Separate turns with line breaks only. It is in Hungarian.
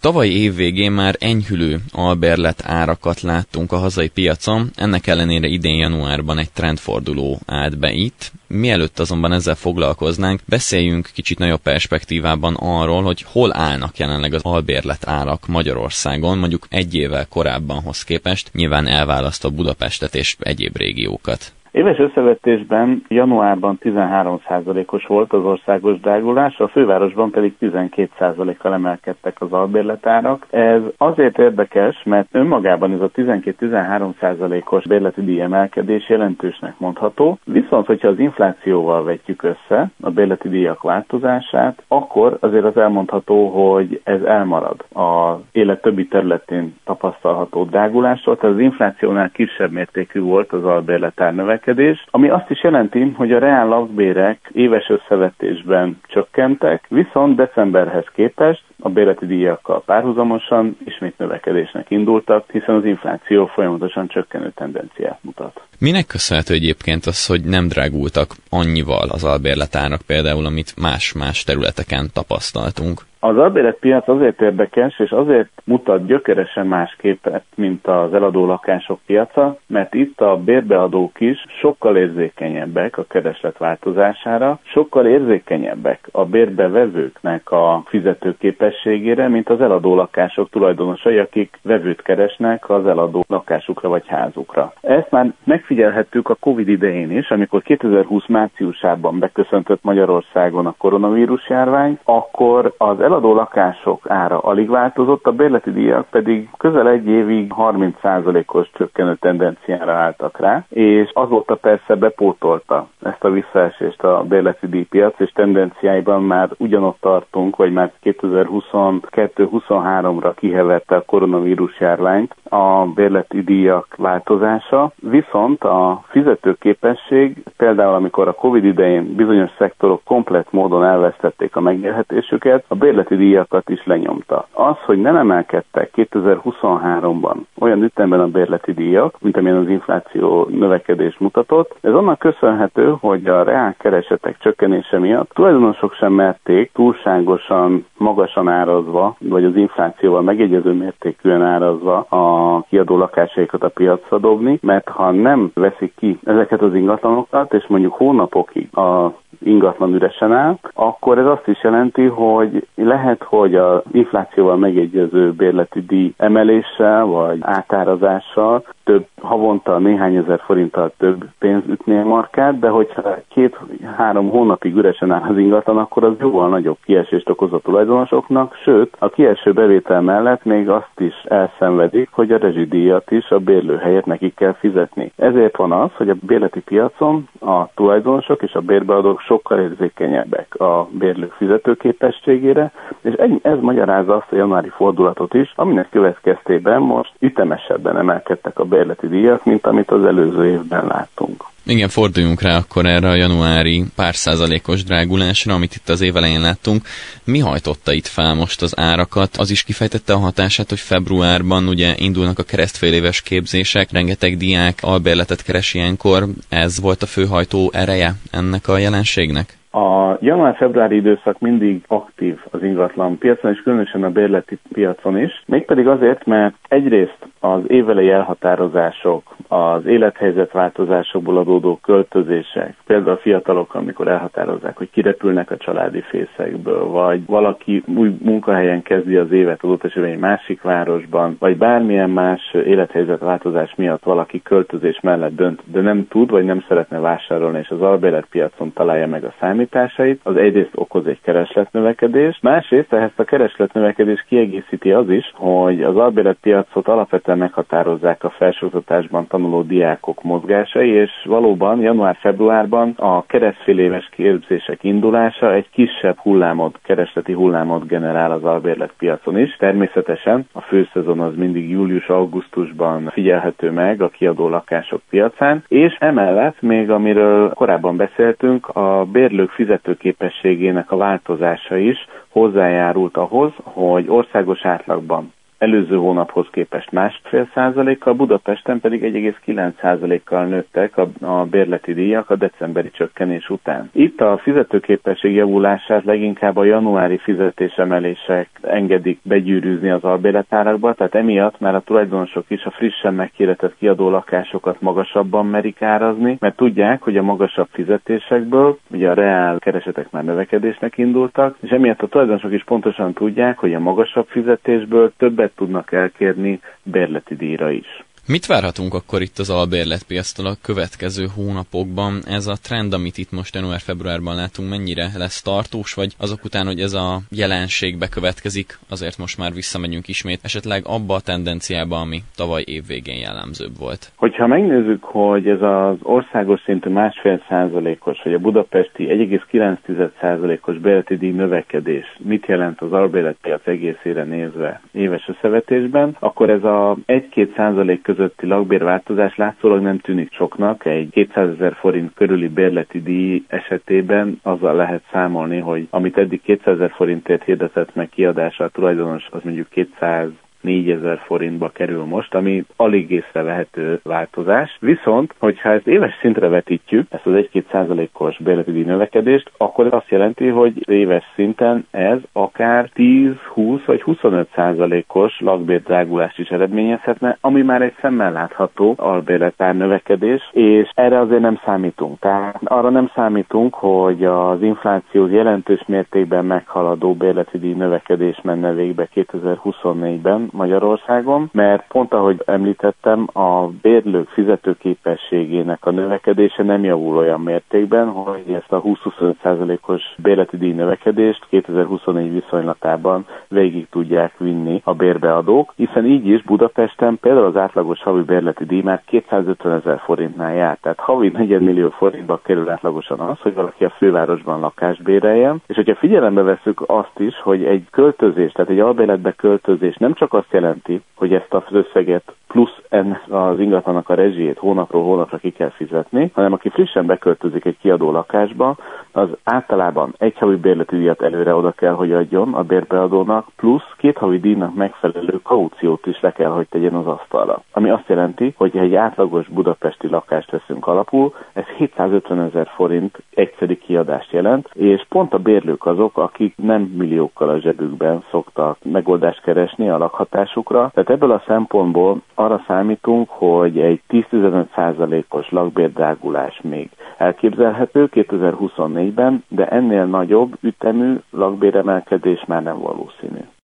Tavalyi év végén már enyhülő albérlet árakat láttunk a hazai piacon, ennek ellenére idén januárban egy trendforduló állt be itt. Mielőtt azonban ezzel foglalkoznánk, beszéljünk kicsit nagyobb perspektívában arról, hogy hol állnak jelenleg az albérlet árak Magyarországon, mondjuk egy évvel korábbanhoz képest, nyilván elválasztva Budapestet és egyéb régiókat.
Éves összevetésben januárban 13%-os volt az országos drágulás, a fővárosban pedig 12%-kal emelkedtek az albérletárak. Ez azért érdekes, mert önmagában ez a 12-13%-os bérleti díjemelkedés jelentősnek mondható, viszont hogyha az inflációval vetjük össze a bérleti díjak változását, akkor azért az elmondható, hogy ez elmarad az élet többi területén tapasztalható drágulástól, tehát az inflációnál kisebb mértékű volt az albérletár növekedés, ami azt is jelenti, hogy a reál lakbérek éves összevetésben csökkentek, viszont decemberhez képest a bérleti díjakkal párhuzamosan ismét növekedésnek indultak, hiszen az infláció folyamatosan csökkenő tendenciát mutat.
Minek köszönhető egyébként az, hogy nem drágultak annyival az albérletárak például, amit más területeken tapasztaltunk?
Az albérletpiac azért érdekes, és azért mutat gyökeresen más képet, mint az eladó lakások piaca, mert itt a bérbeadók is sokkal érzékenyebbek a kereslet változására, sokkal érzékenyebbek a bérbevevőknek a fizetőképességére, mint az eladó lakások tulajdonosai, akik vevőt keresnek az eladó lakásukra vagy házukra. Ezt már megfigyelhettük a Covid idején is, amikor 2020 márciusában beköszöntött Magyarországon a koronavírus járvány, akkor az eladó lakások ára alig változott, a bérleti díjak pedig közel egy évig 30%-os csökkenő tendenciára álltak rá, és azóta persze bepótolta ezt a visszaesést a bérleti díjpiac, és tendenciáiban már ugyanott tartunk, vagy már 2022-23-ra kiheverte a koronavírus járványt a bérleti díjak változása, viszont a fizetőképesség, például amikor a Covid idején bizonyos szektorok komplett módon elvesztették a megélhetésüket, a bérleti díjakat is lenyomta. Az, hogy nem emelkedtek 2023-ban olyan ütemben a bérleti díjak, mint amilyen az infláció növekedés mutatott, ez annak köszönhető, hogy a reál keresetek csökkenése miatt tulajdonosok sem merték túlságosan magasan árazva, vagy az inflációval megegyező mértékűen árazva a kiadó lakásaikat a piacra dobni, mert ha nem veszik ki ezeket az ingatlanokat, és mondjuk hónapokig a ingatlan üresen áll, akkor ez azt is jelenti, hogy lehet, hogy az inflációval megegyező bérleti díj emeléssel vagy átárazással több havonta néhány ezer forinttal több pénz ütné markát, de hogyha 2-3 hónapig üresen áll az ingatlan, akkor az jóval nagyobb kiesést okoz a tulajdonosoknak, sőt, a kieső bevétel mellett még azt is elszenvedik, hogy a rezsidíjat is a bérlő helyett nekik kell fizetni. Ezért van az, hogy a bérleti piacon a tulajdonosok és a bérbeadók sokkal érzékenyebbek a bérlők fizetőképességére, és ez magyarázza azt a januári fordulatot is, aminek következtében most ütemesebben emelkedtek a bérleti díjak, mint amit az előző évben láttunk.
Igen, forduljunk rá akkor erre a januári pár százalékos drágulásra, amit itt az év elején láttunk. Mi hajtotta itt fel most az árakat? Az is kifejtette a hatását, hogy februárban ugye indulnak a keresztféléves képzések, rengeteg diák albérletet keres ilyenkor. Ez volt a főhajtó ereje ennek a jelenségnek?
A január-februári időszak mindig aktív az ingatlan piacon, és különösen a bérleti piacon is. Mégpedig azért, mert egyrészt az évelei elhatározások, az élethelyzetváltozásokból adódó költözések, például a fiatalok, amikor elhatározzák, hogy kirepülnek a családi fészekből, vagy valaki új munkahelyen kezdi az évet adott esetben egy másik városban, vagy bármilyen más élethelyzetváltozás miatt valaki költözés mellett dönt, de nem tud, vagy nem szeretne vásárolni, és az albérletpiacon találja meg a számításait, az egyrészt okoz egy keresletnövekedést, másrészt ezt a keresletnövekedést kiegészíti az is, hogy az albérletpiacot alapvetően meghatározzák a felsőoktatásban tanuló diákok mozgásai, és valóban január-februárban a keresztféléves képzések indulása egy kisebb keresleti hullámot generál az albérletpiacon is. Természetesen a főszezon az mindig július-augusztusban figyelhető meg a kiadó lakások piacán, és emellett még amiről korábban beszéltünk, a bérlők fizetőképességének a változása is hozzájárult ahhoz, hogy országos átlagban előző hónaphoz képest 1,5%-kal, Budapesten pedig 1,9%-kal nőttek a bérleti díjak a decemberi csökkenés után. Itt a fizetőképesség javulását leginkább a januári fizetésemelések engedik begyűrűzni az albérletárakba, tehát emiatt már a tulajdonosok is a frissen meghirdetett kiadó lakásokat magasabban merik árazni, mert tudják, hogy a magasabb fizetésekből ugye a reál keresetek már növekedésnek indultak, és emiatt a tulajdonosok is pontosan tudják, hogy a magasabb fizetésből többet tudnak elkérni bérleti díjra is.
Mit várhatunk akkor itt az albérletpiactól a következő hónapokban? Ez a trend, amit itt most január-februárban látunk, mennyire lesz tartós, vagy azok után, hogy ez a jelenség bekövetkezik, azért most már visszamegyünk ismét, esetleg abba a tendenciába, ami tavaly év végén jellemzőbb volt?
Hogyha megnézzük, hogy ez az országos szintű 1,5%-os, vagy a budapesti 1,9%-os bérleti díj növekedés mit jelent az albérletpiac egészére nézve éves összevetésben, akkor ez a 1-2% közötti lakbérváltozás látszólag nem tűnik soknak. Egy 200 000 forint körüli bérleti díj esetében azzal lehet számolni, hogy amit eddig 200 000 forintért hirdetett meg kiadása a tulajdonos, az mondjuk 204 000 forintba kerül most, ami alig észrevehető változás. Viszont, hogyha ezt éves szintre vetítjük, ezt az 1-2%-os bérleti díj növekedést, akkor ez azt jelenti, hogy éves szinten ez akár 10-20 vagy 25%-os lakbérdrágulást is eredményezhetne, ami már egy szemmel látható albérletár növekedés, és erre azért nem számítunk. Tehát arra nem számítunk, hogy az infláció jelentős mértékben meghaladó bérleti díj növekedés menne végbe 2024-ben, Magyarországon, mert pont ahogy említettem, a bérlők fizetőképességének a növekedése nem javul olyan mértékben, hogy ezt a 20-25%-os bérleti díj növekedést 2024 viszonylatában végig tudják vinni a bérbeadók, hiszen így is Budapesten például az átlagos havi bérleti díj már 250 000 forintnál jár, tehát havi 4 millió forintba kerül átlagosan az, hogy valaki a fővárosban lakást béreljen, és hogyha figyelembe vesszük azt is, hogy egy költözés, tehát egy albérletbe költözés nem csak azt jelenti, hogy ezt az összeget plusz ennek az ingatlanak a rezsijét hónapról hónapra ki kell fizetni, hanem aki frissen beköltözik egy kiadó lakásba, az általában egy havi bérleti díjat előre oda kell, hogy adjon a bérbeadónak, plusz 2 havi díjnak megfelelő kauciót is le kell, hogy tegyen az asztalra. Ami azt jelenti, hogy egy átlagos budapesti lakást veszünk alapul, ez 750 000 forint egyszeri kiadást jelent, és pont a bérlők azok, akik nem milliókkal a zsebükben szoktak megoldást keresni a lakhatásukra. Tehát ebből a szempontból arra számítunk, hogy egy 10-15%-os lakbérdrágulás még elképzelhető 2024-ben, de ennél nagyobb ütemű lakbéremelkedés már nem valószínű.